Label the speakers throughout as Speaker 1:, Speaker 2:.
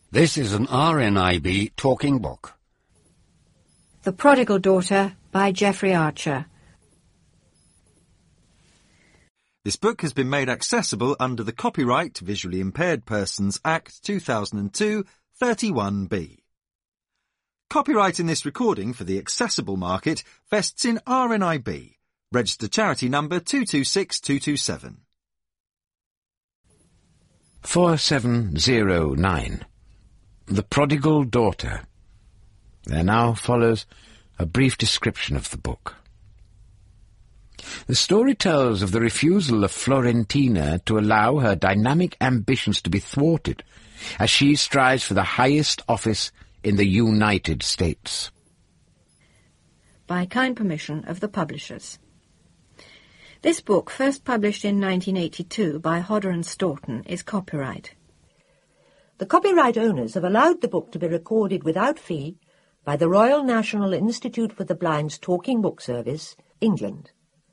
Speaker 1: This is an RNIB talking book.
Speaker 2: The Prodigal Daughter by Geoffrey Archer.
Speaker 3: This book has been made accessible under the Copyright Visually Impaired Persons Act 2002 31B. Copyright in this recording for the accessible market vests in RNIB, registered charity number 226227.
Speaker 4: 4709. The Prodigal Daughter. There now follows a brief description of the book. The story tells of the refusal of Florentina to allow her dynamic ambitions to be thwarted as she strives for the highest office in the United States.
Speaker 2: By kind permission of the publishers. This book, first published in 1982 by Hodder and Stoughton, is copyright.
Speaker 5: The copyright owners have allowed the book to be recorded without fee by the Royal National Institute for the Blind's Talking Book Service, England.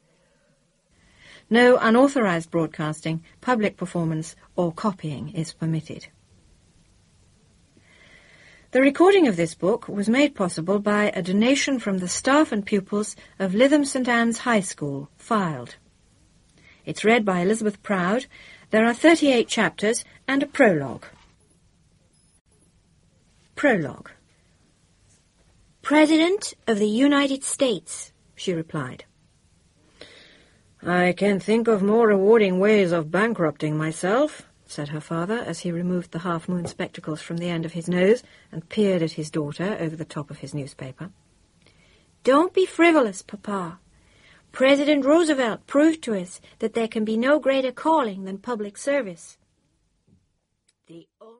Speaker 2: No unauthorised broadcasting, public performance or copying is permitted. The recording of this book was made possible by a donation from the staff and pupils of Lytham St Anne's High School, Fylde. It's read by Elizabeth Proud. There are 38 chapters and a prologue. Prologue. President of the United States, she replied. I can think of more rewarding ways of bankrupting myself, said her father as he removed the half-moon spectacles from the end of his nose and peered at his daughter over the top of his newspaper. Don't be frivolous, Papa. President Roosevelt proved to us that there can be no greater calling than public service.